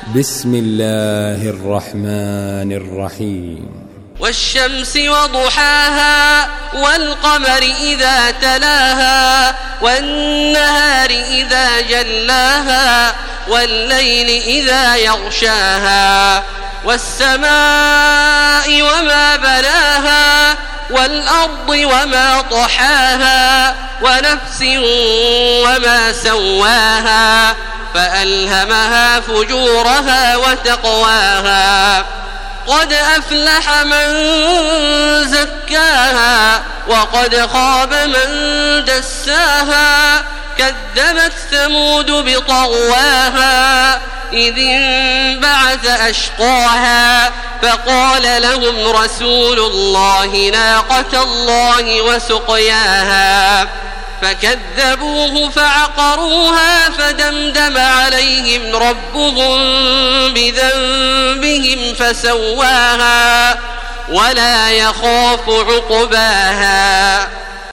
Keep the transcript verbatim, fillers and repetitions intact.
بسم الله الرحمن الرحيم والشمس وضحاها والقمر إذا تلاها والنهار إذا جلاها والليل إذا يغشاها والسماء وما بناها والأرض وما طحاها ونفس وما سواها فألهمها فجورها وتقواها قد أفلح من زكاها وقد خاب من دساها كذبت ثمود بطغواها إذ انبعث أشقاها فقال لهم رسول الله ناقة الله وسقياها فكذبوه فعقروها فدمدم عليهم ربهم بذنبهم فسواها ولا يخاف عقباها.